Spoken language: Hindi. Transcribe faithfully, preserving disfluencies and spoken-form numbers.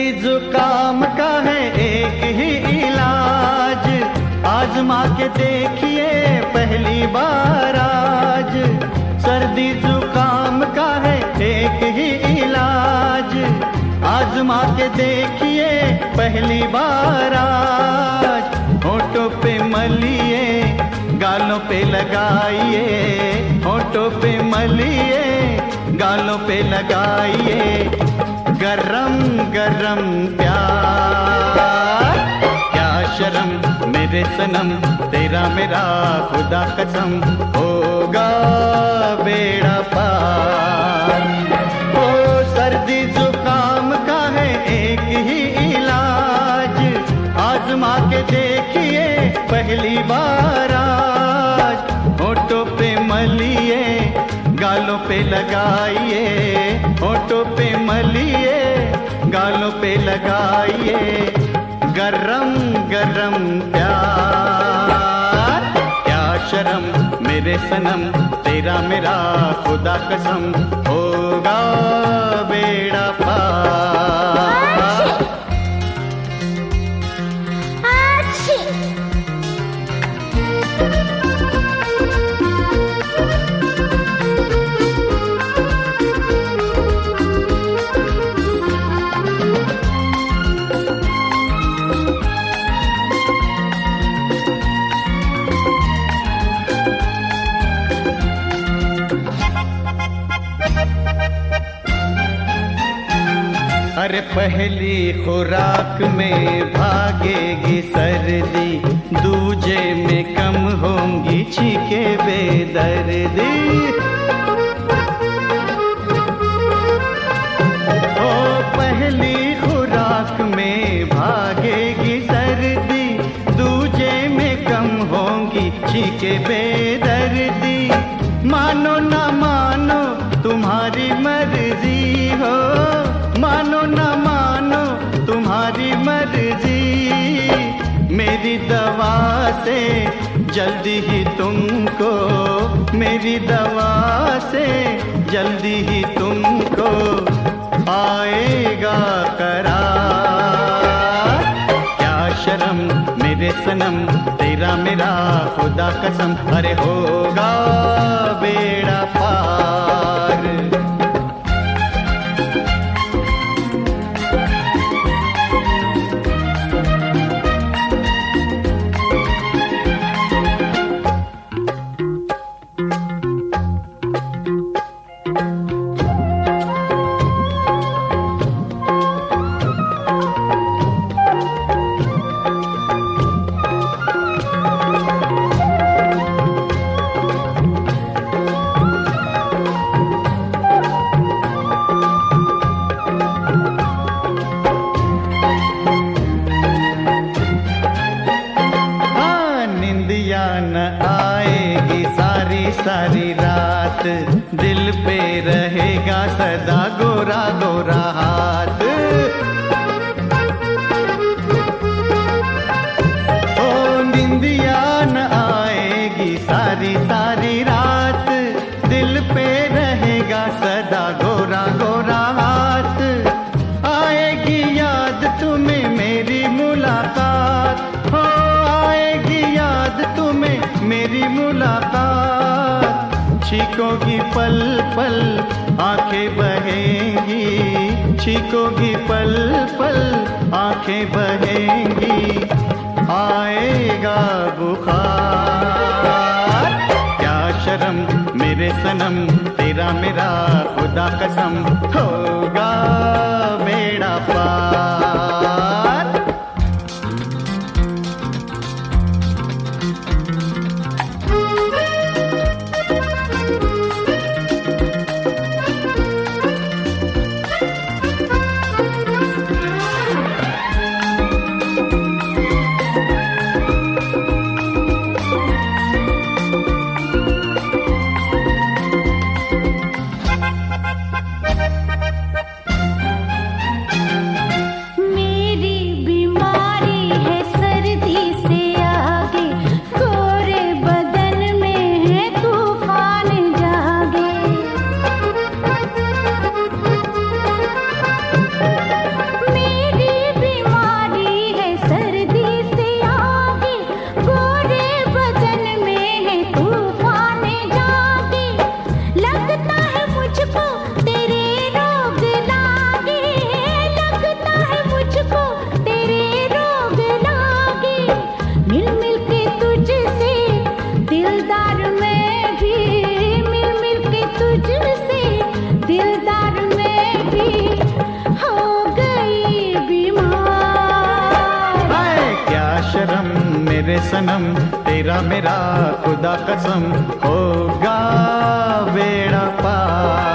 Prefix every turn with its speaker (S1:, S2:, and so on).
S1: सर्दी जुकाम का है एक ही इलाज, आजमा के देखिए पहली बार आज। सर्दी जुकाम का है एक ही इलाज, आजमा के देखिए पहली बार आज। होठों पे मलिए, गालों पे लगाइए, होठों पे मलिए, गालों पे लगाइए, गरम गरम प्यार। क्या शर्म मेरे सनम, तेरा मेरा खुदा कसम, होगा बेड़ा पार। ओ सर्दी जुकाम का है एक ही इलाज, आजमा के देखिए पहली बार आज। होठों पे मलिए, गालों पे लगाइए, होठों पे मलिए, गालों पे लगाइए, गरम गरम प्यार। क्या शर्म मेरे सनम, तेरा मेरा खुदा कसम, होगा बेड़ा पार। अरे पहली खुराक में भागेगी सर्दी, दूजे में कम होंगी छींके बेदर्दी। ओ पहली खुराक में भागेगी सर्दी, दूजे में कम होंगी छींके बेदर्दी। मानो ना मानो तुम्हारी मर्जी हो, मानो ना मानो तुम्हारी मर्जी। मेरी दवा से जल्दी ही तुमको, मेरी दवा से जल्दी ही तुमको आएगा करार। क्या शर्म मेरे सनम, तेरा मेरा खुदा कसम, अरे होगा बेड़ा पार। न आएगी सारी सारी रात, दिल पे रहेगा सदा गोरा गोरा हाथ। ओ निंदिया न आएगी सारी सारी रात, दिल पे रहेगा सदा गोरा गोरा हाथ। आएगी याद तुम्हें मेरी मुलाकात, हो आएगी याद तुम्हें मेरी मुलाकात। छीकोगी पल पल आंखें बहेंगी, छीकोगी पल पल आंखें बहेंगी, आएगा बुखार। क्या शर्म मेरे सनम, तेरा मेरा खुदा कसम, होगा बेड़ा पार। सनम तेरा मेरा खुदा कसम होगा बेड़ा पार।